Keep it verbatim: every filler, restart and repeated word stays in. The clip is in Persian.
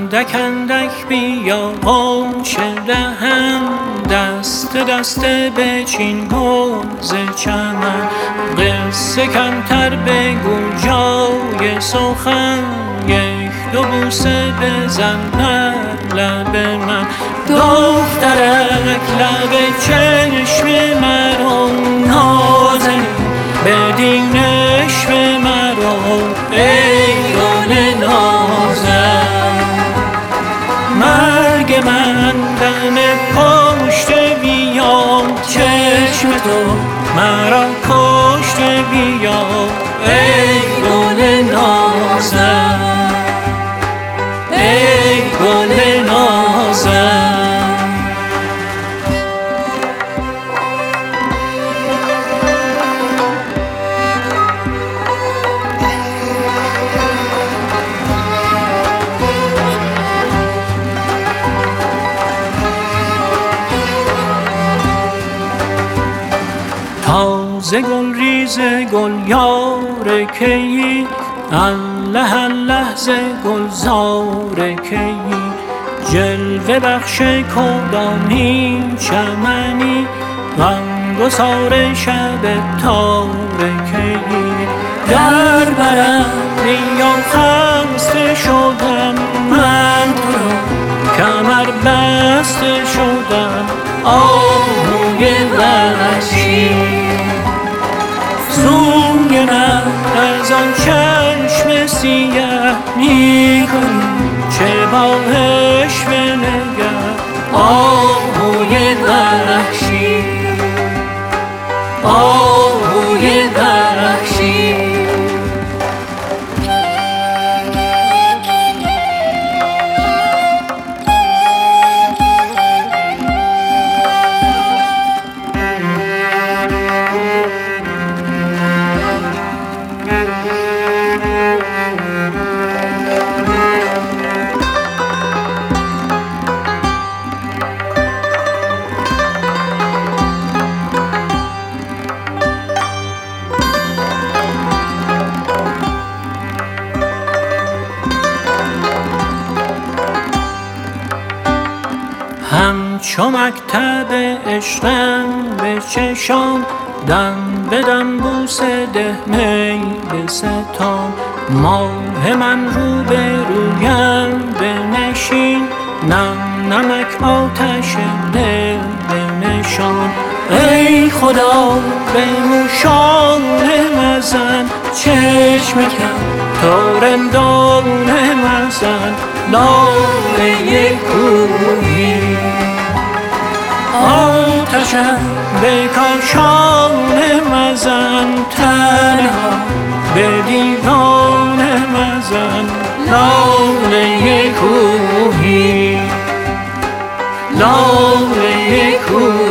اندک اندک بیا غنچه دهم، دست دست بچین گوز چمن. قصه کمتر بگو جای سخن، یک دو بوسه بزن بر لب من. دخترک لب چشم مرا نازنین، بدین عشق مرا ای گل نازم. مرگ من دم پشت بیا، چشم تو مرا کشت بیا ای گل نازم، ای گل نازم. تازه گل ریز گل یار کیی، الله الله ز گلزار کیی. جلوه بخش کدامین چمنی، غمگسار شب تار کیی. در برم بیا خسته شدم، من تو را کمر بسته شدم. آهوی وحشی سوی من از آن چشم سیه میکنی، چه باهش بنگر. آهوی وحشی، آهوی وحشی. همچو مکتب عشقم به چشام، دم به دم بوسه ده می بستان. ماه من رو به رویم بنشین، نم نمک آتش دل بنشان. ای خدا به موشانه مزن، چشم کم تا رندانه مزن. لاله کوهی آتشم به کاشانه مزن، تنها به دیوانه مزن. لاله کوهی، لاله کوهی.